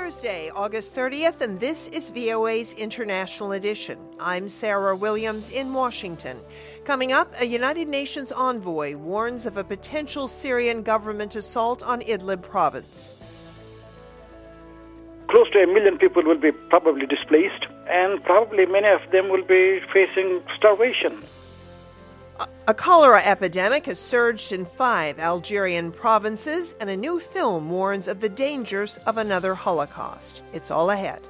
Thursday, August 30th, and this is VOA's International Edition. I'm Sarah Williams in Washington. Coming up, a United Nations envoy warns of a potential Syrian government assault on Idlib province. Close to 1 million people will be probably displaced, and probably many of them will be facing starvation. A cholera epidemic has surged in 5 Algerian provinces, and a new film warns of the dangers of another Holocaust. It's all ahead.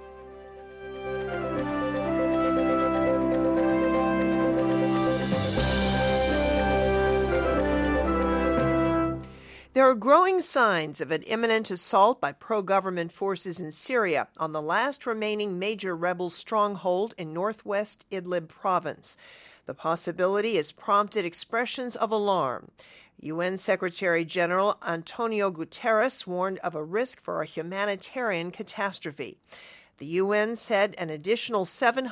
There are growing signs of an imminent assault by pro-government forces in Syria on the last remaining major rebel stronghold in northwest Idlib province. The possibility has prompted expressions of alarm. UN Secretary General Antonio Guterres warned of a risk for a humanitarian catastrophe. The UN said an additional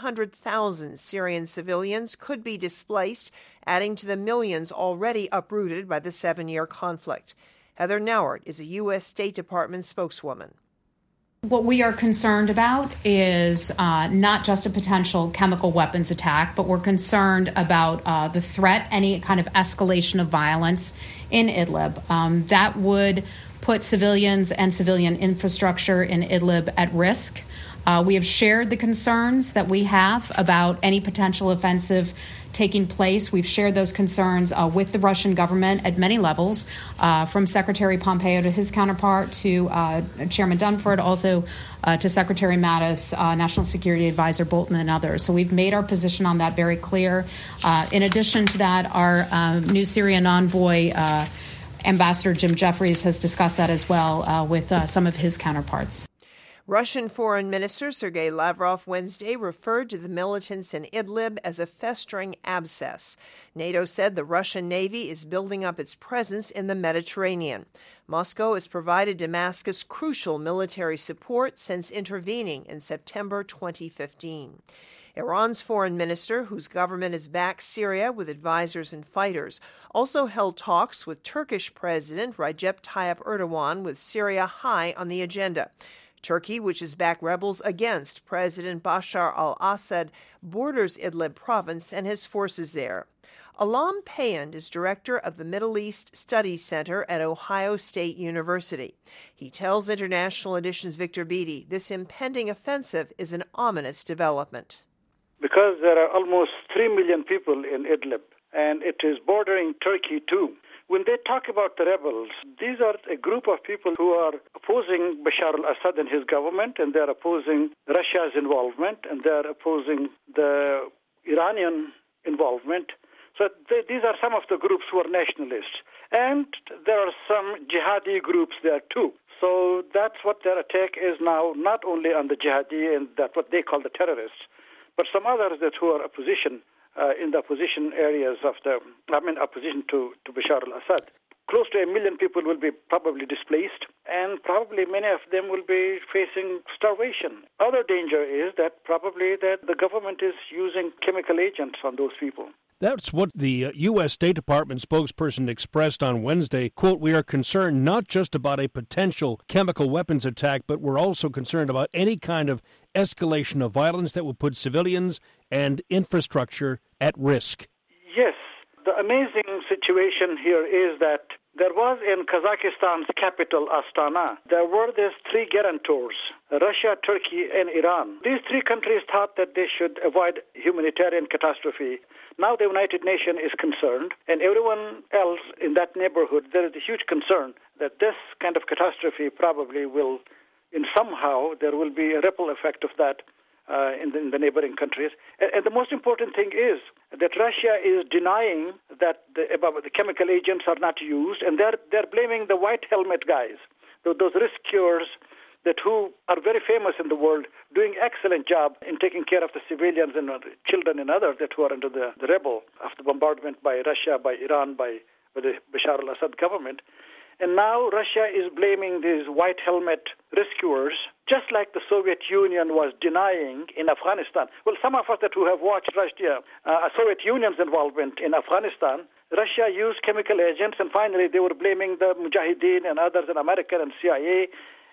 700,000 Syrian civilians could be displaced, adding to the millions already uprooted by the 7-year conflict. Heather Nauert is a U.S. State Department spokeswoman. What we are concerned about is not just a potential chemical weapons attack, but we're concerned about the threat, any kind of escalation of violence in Idlib. That would put civilians and civilian infrastructure in Idlib at risk. We have shared the concerns that we have about any potential offensive taking place. We've shared those concerns with the Russian government at many levels, from Secretary Pompeo to his counterpart to Chairman Dunford, also to Secretary Mattis, National Security Advisor Bolton, and others. So we've made our position on that very clear. In addition to that, our new Syrian envoy, Ambassador Jim Jeffries, has discussed that as well with some of his counterparts. Russian Foreign Minister Sergei Lavrov Wednesday referred to the militants in Idlib as a festering abscess. NATO said the Russian Navy is building up its presence in the Mediterranean. Moscow has provided Damascus crucial military support since intervening in September 2015. Iran's foreign minister, whose government has backed Syria with advisors and fighters, also held talks with Turkish President Recep Tayyip Erdogan, with Syria high on the agenda. Turkey, which has backed rebels against President Bashar al-Assad, borders Idlib province and has forces there. Alam Payand is director of the Middle East Studies Center at Ohio State University. He tells International Edition's Victor Beattie this impending offensive is an ominous development. Because there are almost 3 million people in Idlib, and it is bordering Turkey too. When they talk about the rebels, these are a group of people who are opposing Bashar al-Assad and his government, and they're opposing Russia's involvement, and they're opposing the Iranian involvement. So these are some of the groups who are nationalists. And there are some jihadi groups there too. So that's what their attack is now, not only on the jihadi and that what they call the terrorists, but some others that who are opposition. In the opposition areas of opposition to Bashar al-Assad. Close to 1 million people will be probably displaced, and probably many of them will be facing starvation. Other danger is that probably that the government is using chemical agents on those people. That's what the U.S. State Department spokesperson expressed on Wednesday. Quote, "We are concerned not just about a potential chemical weapons attack, but we're also concerned about any kind of escalation of violence that will put civilians and infrastructure at risk." Yes. The amazing situation here is that there was in Kazakhstan's capital, Astana, there were these 3 guarantors, Russia, Turkey, and Iran. These 3 countries thought that they should avoid humanitarian catastrophe. Now the United Nations is concerned, and everyone else in that neighborhood, there is a huge concern that this kind of catastrophe probably will, in somehow, there will be a ripple effect of that in the neighboring countries. And the most important thing is that Russia is denying that the chemical agents are not used, and they're blaming the white helmet guys, those rescuers that who are very famous in the world, doing excellent job in taking care of the civilians and children and others that who are under the rebel of the bombardment by Russia, by Iran, by the Bashar al-Assad government. And now Russia is blaming these white helmet rescuers, just like the Soviet Union was denying in Afghanistan. Well, some of us that who have watched Russia, Soviet Union's involvement in Afghanistan, Russia used chemical agents, and finally they were blaming the Mujahideen and others in America and CIA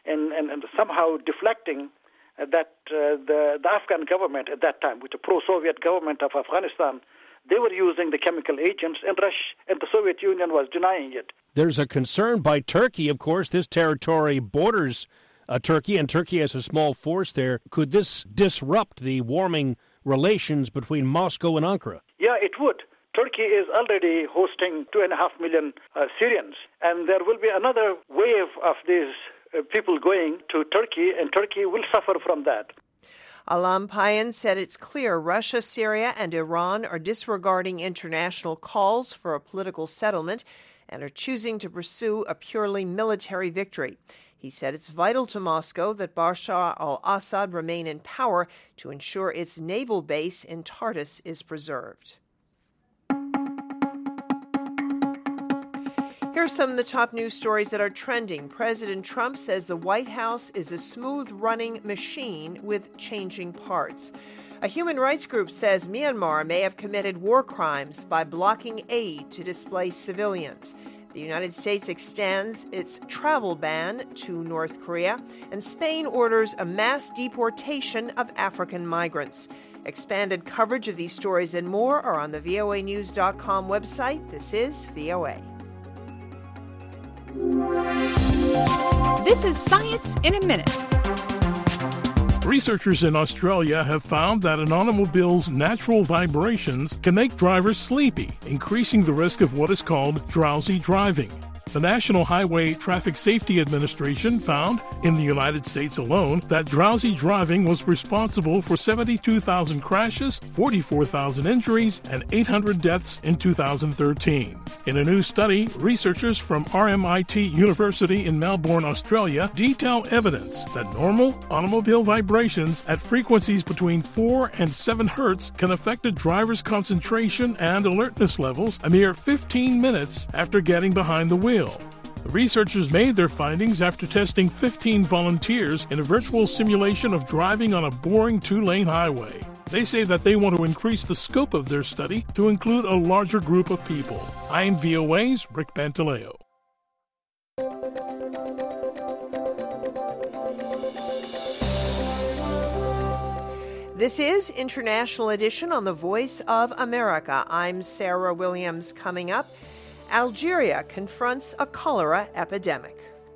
and somehow deflecting that the Afghan government at that time, with the pro-Soviet government of Afghanistan, they were using the chemical agents, and the Soviet Union was denying it. There's a concern by Turkey, of course. This territory borders Turkey, and Turkey has a small force there. Could this disrupt the warming relations between Moscow and Ankara? Yeah, it would. Turkey is already hosting 2.5 million Syrians, and there will be another wave of these people going to Turkey, and Turkey will suffer from that. Alam Payan said it's clear Russia, Syria, and Iran are disregarding international calls for a political settlement and are choosing to pursue a purely military victory. He said it's vital to Moscow that Bashar al-Assad remain in power to ensure its naval base in Tartus is preserved. Here are some of the top news stories that are trending. President Trump says the White House is a smooth-running machine with changing parts. A human rights group says Myanmar may have committed war crimes by blocking aid to displaced civilians. The United States extends its travel ban to North Korea, and Spain orders a mass deportation of African migrants. Expanded coverage of these stories and more are on the voanews.com website. This is VOA. This is Science in a Minute. Researchers in Australia have found that an automobile's natural vibrations can make drivers sleepy, increasing the risk of what is called drowsy driving. The National Highway Traffic Safety Administration found, in the United States alone, that drowsy driving was responsible for 72,000 crashes, 44,000 injuries, and 800 deaths in 2013. In a new study, researchers from RMIT University in Melbourne, Australia, detail evidence that normal automobile vibrations at frequencies between 4 and 7 hertz can affect a driver's concentration and alertness levels a mere 15 minutes after getting behind the wheel. The researchers made their findings after testing 15 volunteers in a virtual simulation of driving on a boring 2-lane highway. They say that they want to increase the scope of their study to include a larger group of people. I'm VOA's Rick Pantaleo. This is International Edition on the Voice of America. I'm Sarah Williams. Coming up, Algeria confronts a cholera epidemic.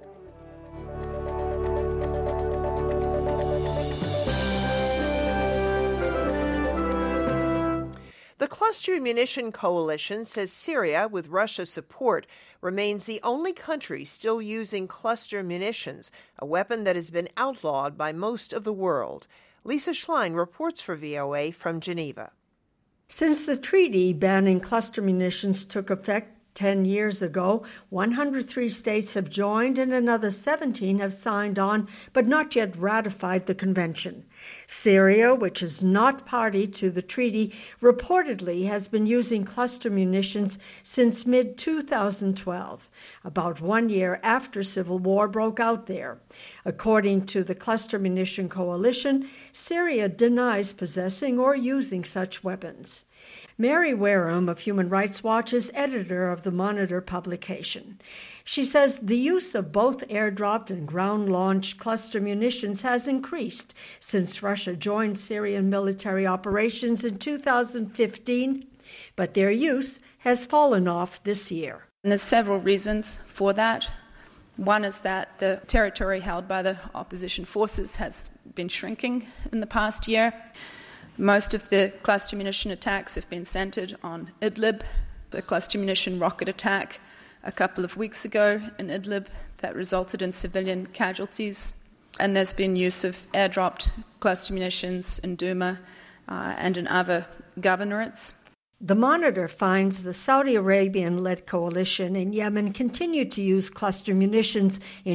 The Cluster Munition Coalition says Syria, with Russia's support, remains the only country still using cluster munitions, a weapon that has been outlawed by most of the world. Lisa Schlein reports for VOA from Geneva. Since the treaty banning cluster munitions took effect 10 years ago, 103 states have joined and another 17 have signed on but not yet ratified the convention. Syria, which is not party to the treaty, reportedly has been using cluster munitions since mid-2012, about 1 year after civil war broke out there. According to the Cluster Munition Coalition, Syria denies possessing or using such weapons. Mary Wareham of Human Rights Watch is editor of the Monitor publication. She says the use of both airdropped and ground-launched cluster munitions has increased since Russia joined Syrian military operations in 2015, but their use has fallen off this year. And there's several reasons for that. One is that the territory held by the opposition forces has been shrinking in the past year. Most of the cluster munition attacks have been centered on Idlib. The cluster munition rocket attack a couple of weeks ago in Idlib that resulted in civilian casualties. And there's been use of airdropped cluster munitions in Douma and in other governorates. The Monitor finds the Saudi Arabian-led coalition in Yemen continued to use cluster munitions in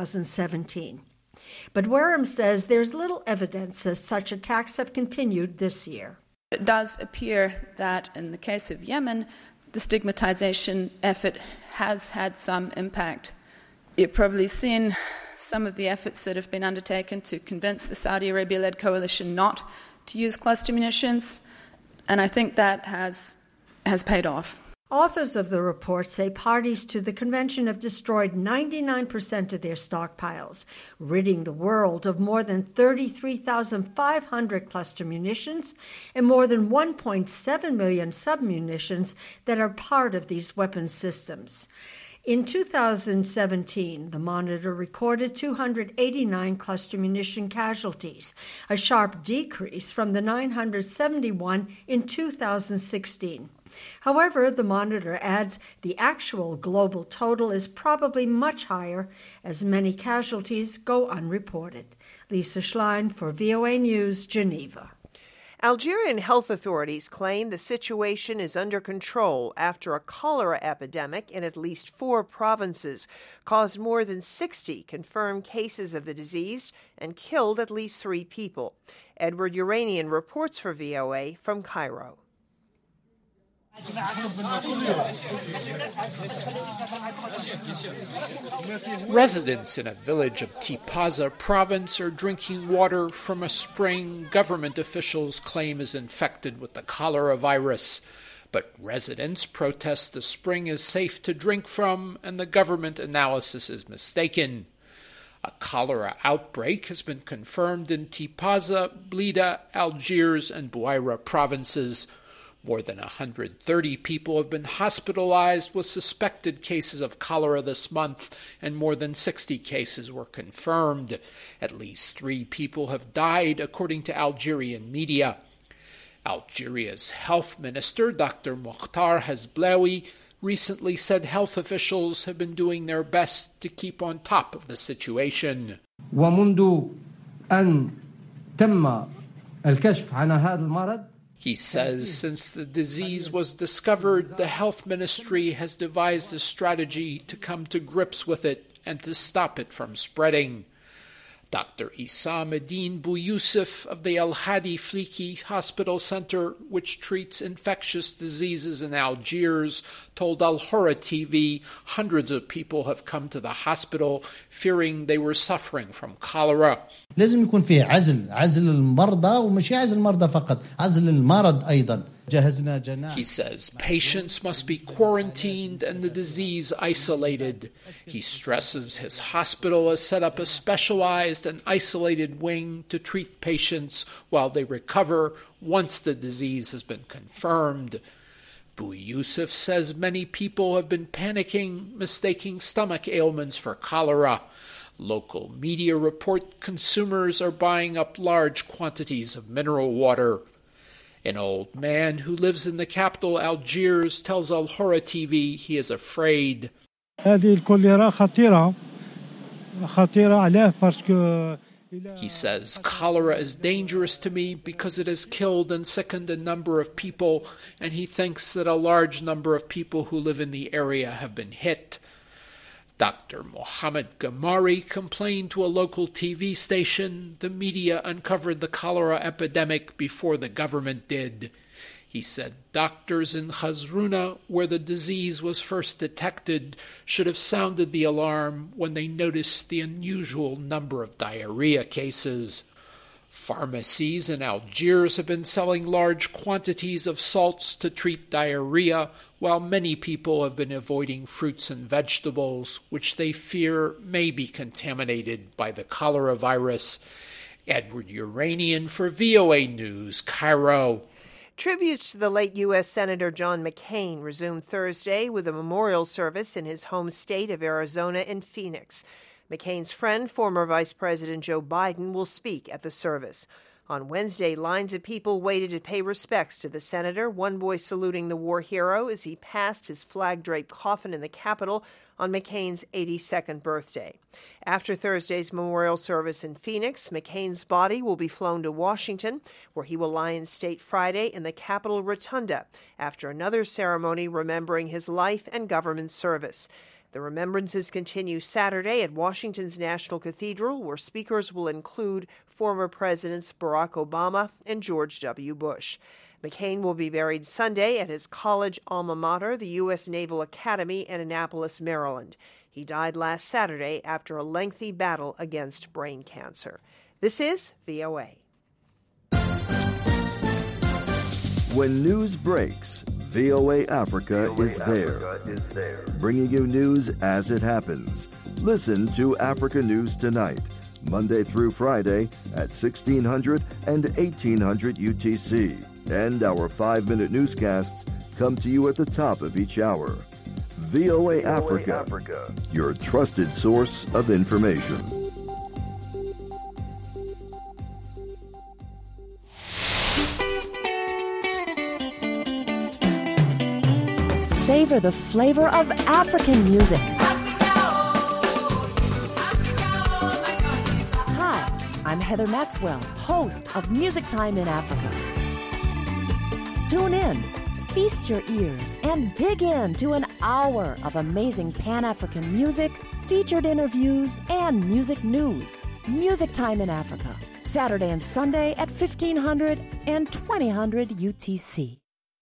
2017. But Wareham says there's little evidence that such attacks have continued this year. It does appear that in the case of Yemen, the stigmatization effort has had some impact. You've probably seen some of the efforts that have been undertaken to convince the Saudi Arabia-led coalition not to use cluster munitions, and I think that has paid off. Authors of the report say parties to the convention have destroyed 99% of their stockpiles, ridding the world of more than 33,500 cluster munitions and more than 1.7 million submunitions that are part of these weapons systems. In 2017, the Monitor recorded 289 cluster munition casualties, a sharp decrease from the 971 in 2016. However, the Monitor adds the actual global total is probably much higher, as many casualties go unreported. Lisa Schlein for VOA News, Geneva. Algerian health authorities claim the situation is under control after a cholera epidemic in at least 4 provinces caused more than 60 confirmed cases of the disease and killed at least 3 people. Edward Uranian reports for VOA from Cairo. Residents in a village of Tipaza province are drinking water from a spring government officials claim is infected with the cholera virus. But residents protest the spring is safe to drink from and the government analysis is mistaken. A cholera outbreak has been confirmed in Tipaza, Blida, Algiers, and Bouaira provinces. More than 130 people have been hospitalized with suspected cases of cholera this month, and more than 60 cases were confirmed. At least 3 people have died, according to Algerian media. Algeria's health minister, Dr. Mokhtar Hezblaoui, recently said health officials have been doing their best to keep on top of the situation. ومنذ أن تم الكشف عن هذا المرض He says since the disease was discovered, the health ministry has devised a strategy to come to grips with it and to stop it from spreading. Dr. Issam Eddin Bouyousef of the El Hadi Fliki Hospital Center, which treats infectious diseases in Algiers, told Al Hora TV hundreds of people have come to the hospital fearing they were suffering from cholera. لازم يكون فيه عزل المرضى ومش عزل المرضى فقط عزل المرض أيضا. He says patients must be quarantined and the disease isolated. He stresses his hospital has set up a specialized and isolated wing to treat patients while they recover once the disease has been confirmed. Bouyousef says many people have been panicking, mistaking stomach ailments for cholera. Local media report consumers are buying up large quantities of mineral water. An old man who lives in the capital, Algiers, tells Al Hora TV he is afraid. He says, cholera is dangerous to me because it has killed and sickened a number of people, and he thinks that a large number of people who live in the area have been hit. Dr. Mohamed Gamari complained to a local TV station. The media uncovered the cholera epidemic before the government did. He said doctors in Khazruna, where the disease was first detected, should have sounded the alarm when they noticed the unusual number of diarrhea cases. Pharmacies in Algiers have been selling large quantities of salts to treat diarrhea, while many people have been avoiding fruits and vegetables, which they fear may be contaminated by the cholera virus. Edward Uranian for VOA News, Cairo. Tributes to the late U.S. Senator John McCain resumed Thursday with a memorial service in his home state of Arizona in Phoenix. McCain's friend, former Vice President Joe Biden, will speak at the service. On Wednesday, lines of people waited to pay respects to the senator, one boy saluting the war hero as he passed his flag-draped coffin in the Capitol on McCain's 82nd birthday. After Thursday's memorial service in Phoenix, McCain's body will be flown to Washington, where he will lie in state Friday in the Capitol Rotunda after another ceremony remembering his life and government service. The remembrances continue Saturday at Washington's National Cathedral, where speakers will include former Presidents Barack Obama and George W. Bush. McCain will be buried Sunday at his college alma mater, the U.S. Naval Academy in Annapolis, Maryland. He died last Saturday after a lengthy battle against brain cancer. This is VOA. When news breaks, VOA Africa is there, bringing you news as it happens. Listen to Africa News Tonight, Monday through Friday at 1600 and 1800 UTC. And our 5-minute newscasts come to you at the top of each hour. VOA Africa, your trusted source of information. Savor the flavor of African music. Hi, I'm Heather Maxwell, host of Music Time in Africa. Tune in, feast your ears, and dig into an hour of amazing Pan-African music, featured interviews, and music news. Music Time in Africa, Saturday and Sunday at 1500 and 2000 UTC.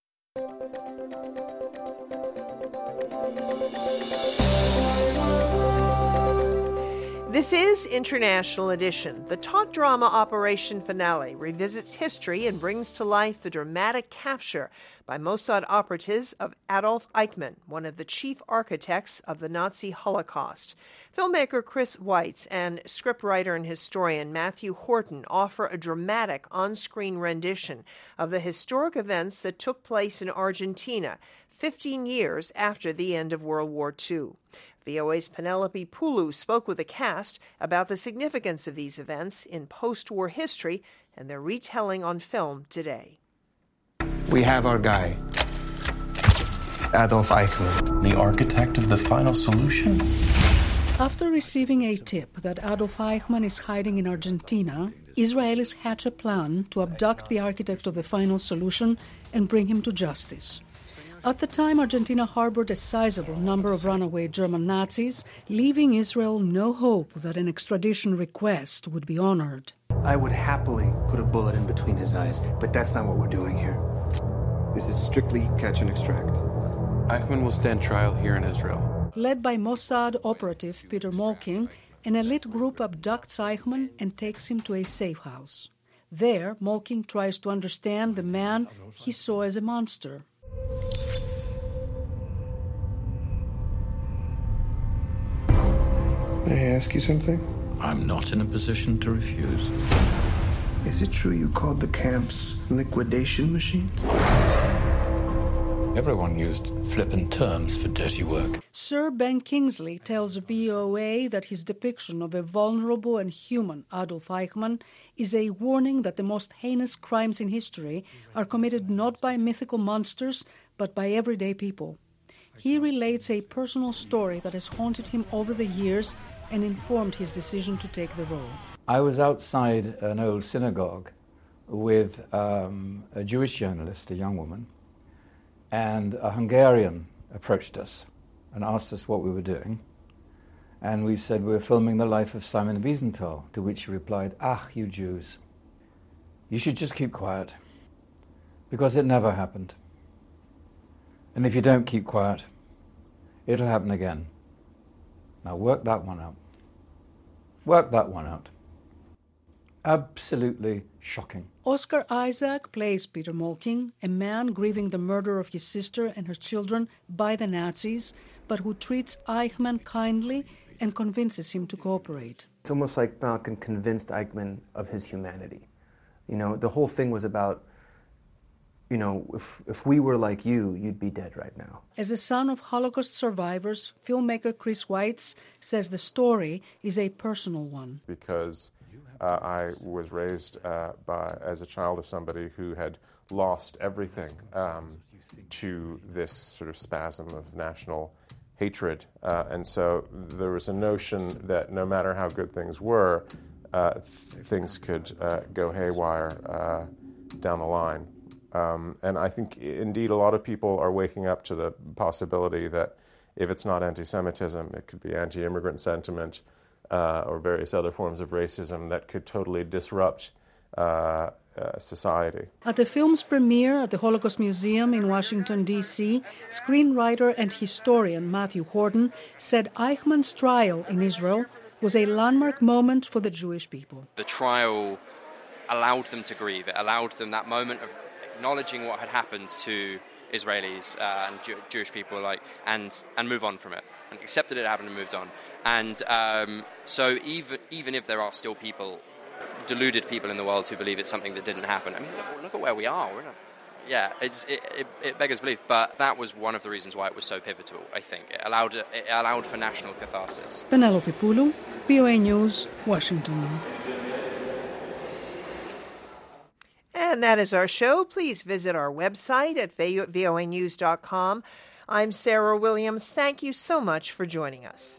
This is International Edition. The taut drama Operation Finale revisits history and brings to life the dramatic capture by Mossad operatives of Adolf Eichmann, one of the chief architects of the Nazi Holocaust. Filmmaker Chris Weitz and scriptwriter and historian Matthew Horton offer a dramatic on-screen rendition of the historic events that took place in Argentina 15 years after the end of World War II. VOA's Penelope Pulu spoke with the cast about the significance of these events in post-war history and their retelling on film today. We have our guy, Adolf Eichmann. The architect of the final solution? After receiving a tip that Adolf Eichmann is hiding in Argentina, Israelis hatch a plan to abduct the architect of the final solution and bring him to justice. At the time, Argentina harbored a sizable number of runaway German Nazis, leaving Israel no hope that an extradition request would be honored. I would happily put a bullet in between his eyes, but that's not what we're doing here. This is strictly catch and extract. Eichmann will stand trial here in Israel. Led by Mossad operative Peter Molking, an elite group abducts Eichmann and takes him to a safe house. There, Molking tries to understand the man he saw as a monster. May I ask you something? I'm not in a position to refuse. Is it true you called the camps liquidation machines? Everyone used flippant terms for dirty work. Sir Ben Kingsley tells VOA that his depiction of a vulnerable and human Adolf Eichmann is a warning that the most heinous crimes in history are committed not by mythical monsters, but by everyday people. He relates a personal story that has haunted him over the years and informed his decision to take the role. I was outside an old synagogue with a Jewish journalist, a young woman, and a Hungarian approached us and asked us what we were doing. And we said we were filming the life of Simon Wiesenthal, to which he replied, "Ah, you Jews, you should just keep quiet, because it never happened. And if you don't keep quiet, it'll happen again. Now work that one out. Work that one out." Absolutely shocking. Oscar Isaac plays Peter Molking, a man grieving the murder of his sister and her children by the Nazis, but who treats Eichmann kindly and convinces him to cooperate. It's almost like Malcolm convinced Eichmann of his humanity. You know, the whole thing was about, you know, if we were like you, you'd be dead right now. As the son of Holocaust survivors, filmmaker Chris Weitz says the story is a personal one. Because I was raised as a child of somebody who had lost everything to this sort of spasm of national hatred. And so there was a notion that no matter how good things were, things could go haywire down the line. And I think, indeed, a lot of people are waking up to the possibility that if it's not anti-Semitism, it could be anti-immigrant sentiment or various other forms of racism that could totally disrupt society. At the film's premiere at the Holocaust Museum in Washington, D.C., screenwriter and historian Matthew Horton said Eichmann's trial in Israel was a landmark moment for the Jewish people. The trial allowed them to grieve. It allowed them that moment of acknowledging what had happened to Israelis and Jewish people, and move on from it, and accepted it happened and moved on. And so even if there are still people, deluded people in the world who believe it's something that didn't happen, I mean, look at where we are. It beggars belief, but that was one of the reasons why it was so pivotal, I think. It allowed for national catharsis. Penelope Poulou, VOA News, Washington. And that is our show. Please visit our website at voanews.com. I'm Sarah Williams. Thank you so much for joining us.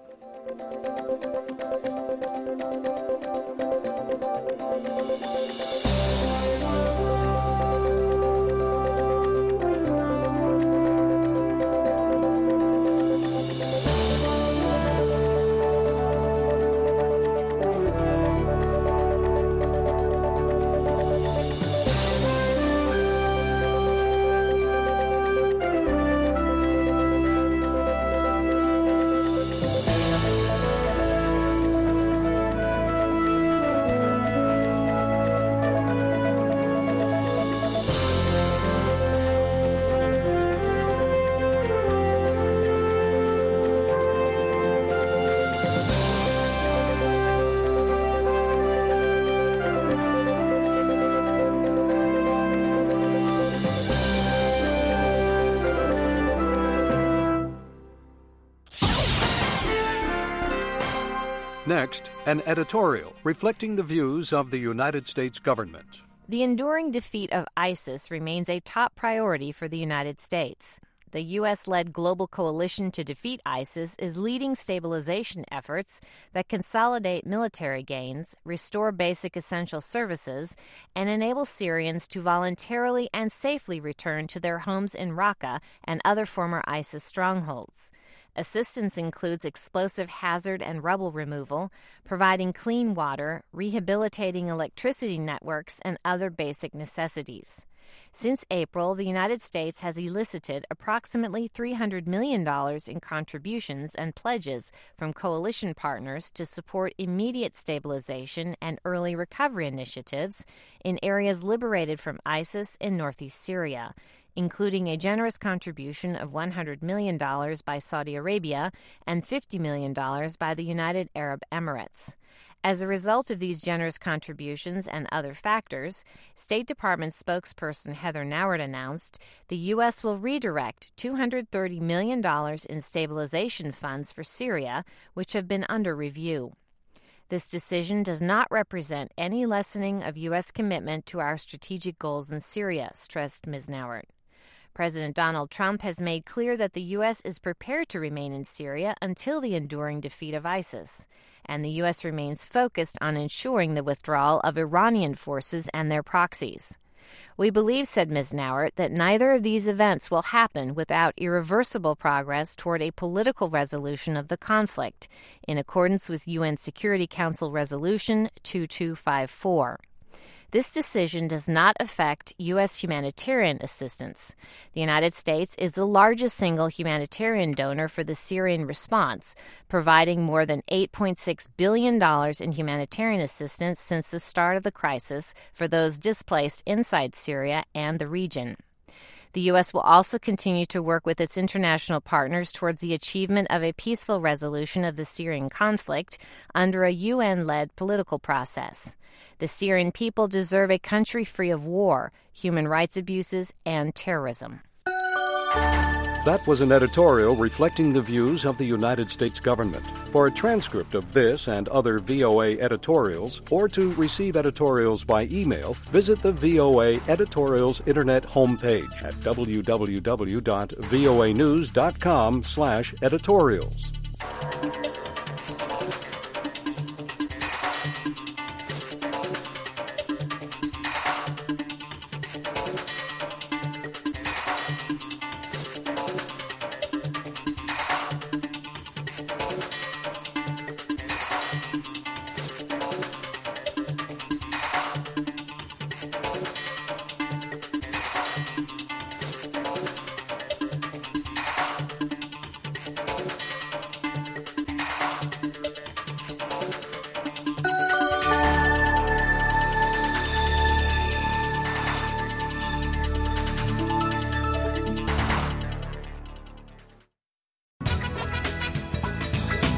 Next, an editorial reflecting the views of the United States government. The enduring defeat of ISIS remains a top priority for the United States. The U.S.-led global coalition to defeat ISIS is leading stabilization efforts that consolidate military gains, restore basic essential services, and enable Syrians to voluntarily and safely return to their homes in Raqqa and other former ISIS strongholds. Assistance includes explosive hazard and rubble removal, providing clean water, rehabilitating electricity networks, and other basic necessities. Since April, the United States has elicited approximately $300 million in contributions and pledges from coalition partners to support immediate stabilization and early recovery initiatives in areas liberated from ISIS in northeast Syria, including a generous contribution of $100 million by Saudi Arabia and $50 million by the United Arab Emirates. As a result of these generous contributions and other factors, State Department spokesperson Heather Nauert announced the U.S. will redirect $230 million in stabilization funds for Syria, which have been under review. This decision does not represent any lessening of U.S. commitment to our strategic goals in Syria, stressed Ms. Nauert. President Donald Trump has made clear that the U.S. is prepared to remain in Syria until the enduring defeat of ISIS, and the U.S. remains focused on ensuring the withdrawal of Iranian forces and their proxies. We believe, said Ms. Nauert, that neither of these events will happen without irreversible progress toward a political resolution of the conflict, in accordance with UN Security Council Resolution 2254. This decision does not affect U.S. humanitarian assistance. The United States is the largest single humanitarian donor for the Syrian response, providing more than $8.6 billion in humanitarian assistance since the start of the crisis for those displaced inside Syria and the region. The U.S. will also continue to work with its international partners towards the achievement of a peaceful resolution of the Syrian conflict under a UN-led political process. The Syrian people deserve a country free of war, human rights abuses, and terrorism. That was an editorial reflecting the views of the United States government. For a transcript of this and other VOA editorials, or to receive editorials by email, visit the VOA Editorials Internet homepage at www.voanews.com/editorials.